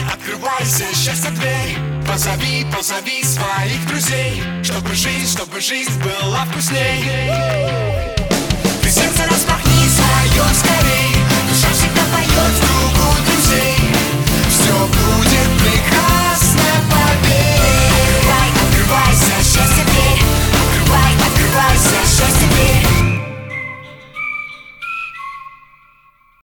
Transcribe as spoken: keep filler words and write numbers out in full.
открывайся, счастье дверь. Позови, позови своих друзей, чтобы жизнь, чтобы жизнь была вкусней. Ты сердце распахни свое скорей.